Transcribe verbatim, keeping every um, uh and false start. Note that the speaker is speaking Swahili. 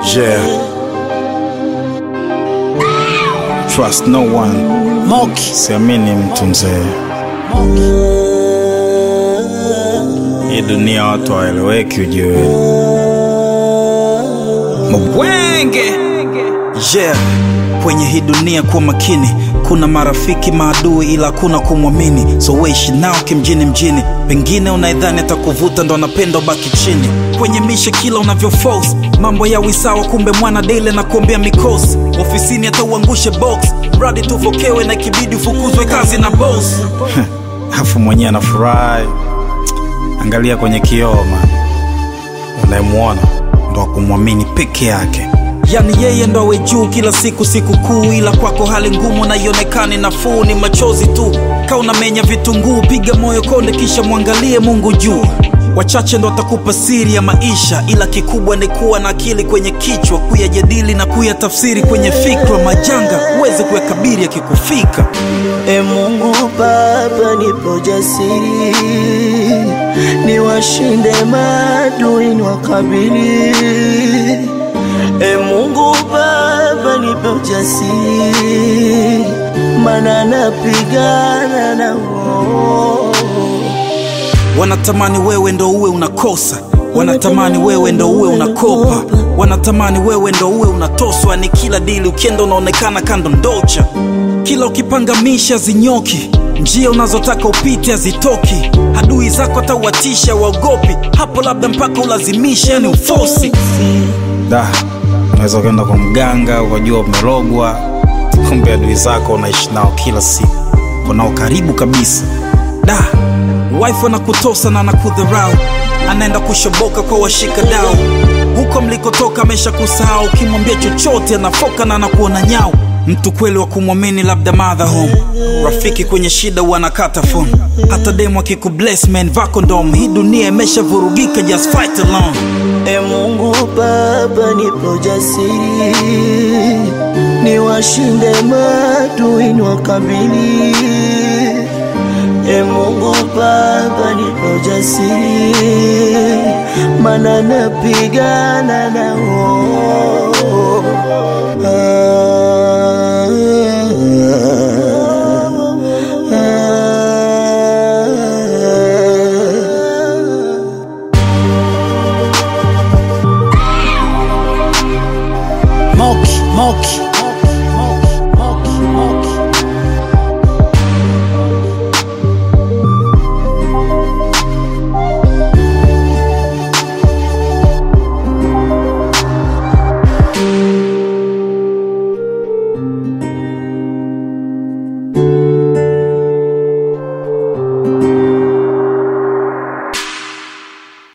Yeah. Trust no one. Moki. Siamini mtu mzee. Hii dunia watu hawaeleweki ujue. Mbwenge. Yeah. Kwenye hii dunia kuwa makini. Kuna marafiki maadui ila kuna kumwamini. So weishi nao kimjini mjini. Pengine unaidhani atakuvuta ndo anapenda ubaki chini. Kwenye mishe kila unavyo force mambo ya wisawa, kumbe mwana dele na kuombea mikosi. Ofisini hata uangushe box mradi tufokewe na kibidi ufukuzwe kazi na boss. Hafu mwenye anafurahi. Angalia kwenye kioo man. Unayemuona ndo kumwamini peke yake. Yani yeye ndo awe juu kila siku siku kuu, ila kwako hali ngumu na ionekane nafuu. Ni machozi tu kauna menya vitunguu, piga moyo konde kisha muangalie Mungu juu. Wachache ndo atakupa siri ya maisha, ila kikubwa ni kuwa na akili kwenye kichwa, kuyajadili na kuyatafsiri kwenye fikra. Majanga uweze kuyakabiri yakikufika. E Mungu Baba nipo jasiri, niwashinde maadui niwakabili. E Mungu Baba nipo jasiri, maana napigana na wao. Wanatamani wewe ndo uwe unakosa, wanatamani wewe ndo uwe unakopa, wanatamani wewe ndo uwe unatoswa. Ni kila dili ukienda unaonekana kando ndocha. Kila ukipangamisha zinyoki, njia unazotaka upite hazitoki. Adui zako atawatisha waogopi, hapo labda mpaka ulazimisha yani ufosi. Da, unaweza kwenda kwa mganga ukajua umerogwa, kumbe adui zako unaishi nao kila siku, unao karibu kabisa. Da, wife anakutosa na anakudharau, anaenda kushoboka kwa washika dau. Huko mlikotoka amesha kusahau, ukimwambia chochote anafoka na anakuona nyao. Mtu kweli wa kumwamini labda mother home, rafiki kwenye shida wanakata phone. Hata demo akikubless man vako ndom, hii dunia imesha vurugika, just fight alone. E Mungu Baba nipo jasiri, niwashinde maadui niwakabili. E Mungu Baba nipo jasiri, maana napigana na wao.